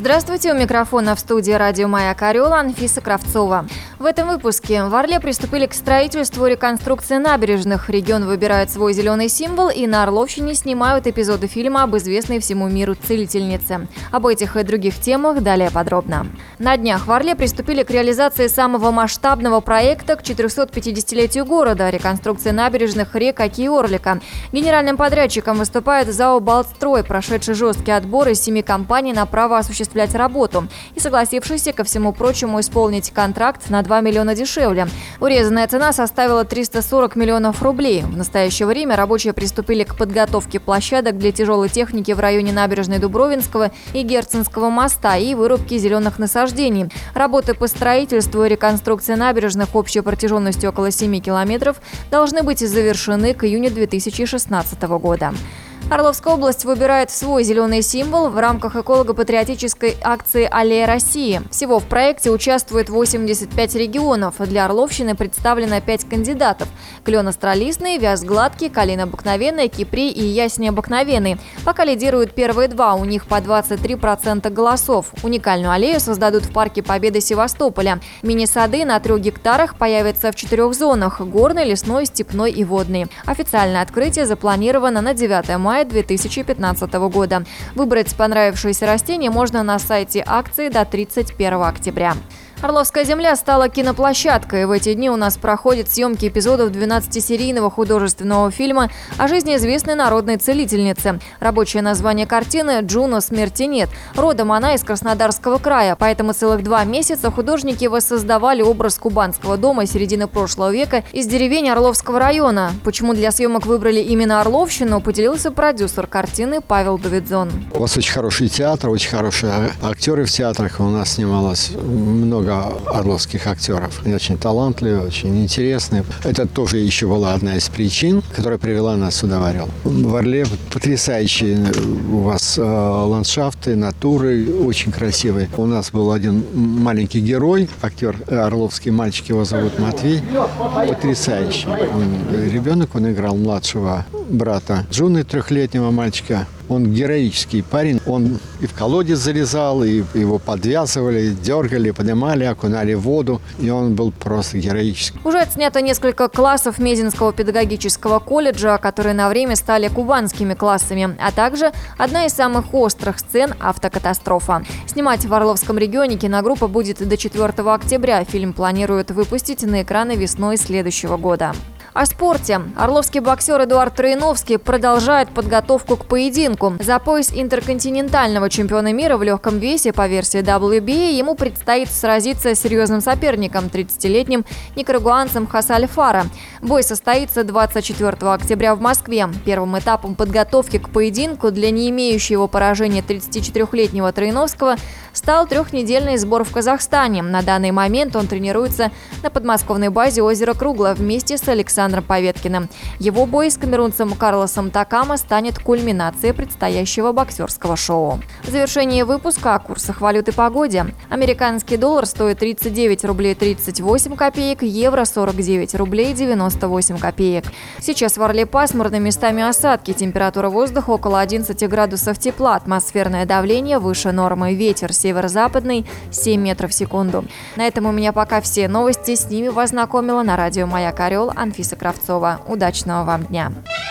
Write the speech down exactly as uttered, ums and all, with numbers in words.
Здравствуйте, у микрофона в студии радио «Маяк Орел» Анфиса Кравцова. В этом выпуске в Орле приступили к строительству и реконструкции набережных. Регион выбирает свой зеленый символ, и на Орловщине снимают эпизоды фильма об известной всему миру целительнице. Об этих и других темах далее подробно. На днях в Орле приступили к реализации самого масштабного проекта к четырехсотпятидесятилетию города – реконструкции набережных рек Оки и Орлика. Генеральным подрядчиком выступает ЗАО «Балтстрой», прошедший жесткий отбор из семи компаний на право осуществлять работу и согласившийся, ко всему прочему, исполнить контракт на два миллиона дешевле. Урезанная цена составила триста сорок миллионов рублей. В настоящее время рабочие приступили к подготовке площадок для тяжелой техники в районе набережной Дубровинского и Герценского моста и вырубки зеленых насаждений. Работы по строительству и реконструкции набережных общей протяженностью около семи километров должны быть завершены к июню две тысячи шестнадцатого года. Орловская область выбирает свой зеленый символ в рамках эколого-патриотической акции «Аллея России». Всего в проекте участвует восемьдесят пять регионов. Для Орловщины представлено пять кандидатов – клен остролистный, вяз гладкий, калина обыкновенная, кипрей и ясень обыкновенный. Пока лидируют первые два, у них по двадцать три процента голосов. Уникальную аллею создадут в парке Победы Севастополя. Мини-сады на трех гектарах появятся в четырех зонах – горный, лесной, степной и водный. Официальное открытие запланировано на девятое мая две тысячи пятнадцатого года. Выбрать понравившееся растение можно на сайте акции до тридцать первого октября. Орловская земля стала киноплощадкой. В эти дни у нас проходят съемки эпизодов двенадцатисерийного художественного фильма о жизни известной народной целительницы. Рабочее название картины «Джуно. Смерти нет». Родом она из Краснодарского края, поэтому целых два месяца художники воссоздавали образ кубанского дома середины прошлого века из деревень Орловского района. Почему для съемок выбрали именно Орловщину, поделился продюсер картины Павел Давидзон. У вас очень хороший театр, очень хорошие актеры в театрах. У нас снималось много орловских актеров. Они очень талантливые, очень интересные. Это тоже еще была одна из причин, которая привела нас сюда в Орел. В Орле потрясающие у вас э, ландшафты, натуры, очень красивые. У нас был один маленький герой, актер орловский, мальчик, его зовут Матвей. Потрясающий. Он, ребенок, он играл младшего брата Джуны, трехлетнего мальчика. Он героический парень. Он и в колодец залезал, и его подвязывали, дергали, поднимали, окунали в воду. И он был просто героический. Уже отснято несколько классов Мезенского педагогического колледжа, которые на время стали кубанскими классами, а также одна из самых острых сцен – автокатастрофа. Снимать в Орловском регионе киногруппа будет до четвёртого октября. Фильм планируют выпустить на экраны весной следующего года. О спорте. Орловский боксер Эдуард Троиновский продолжает подготовку к поединку. За пояс интерконтинентального чемпиона мира в легком весе по версии дабл ю би эй ему предстоит сразиться с серьезным соперником – тридцатилетним никарагуанцем Хосе Альфаро. Бой состоится двадцать четвёртого октября в Москве. Первым этапом подготовки к поединку для не имеющего поражения тридцатичетырёхлетнего Троиновского стал трехнедельный сбор в Казахстане. На данный момент он тренируется на подмосковной базе озера Круглое вместе с Александром Поветкиным. Его бой с камерунцем Карлосом Такамо станет кульминацией предстоящего боксерского шоу. В завершении выпуска о курсах валют и погоде. Американский доллар стоит тридцать девять рублей тридцать восемь копеек, евро сорок девять рублей девяносто восемь копеек. Сейчас в Орле пасмурно, местами осадки. Температура воздуха около одиннадцати градусов тепла, атмосферное давление выше нормы, ветер северо-западный семь метров в секунду. На этом у меня пока все новости. С ними вас знакомила на радио «Маяк Орел» Анфиса Кравцова. Удачного вам дня!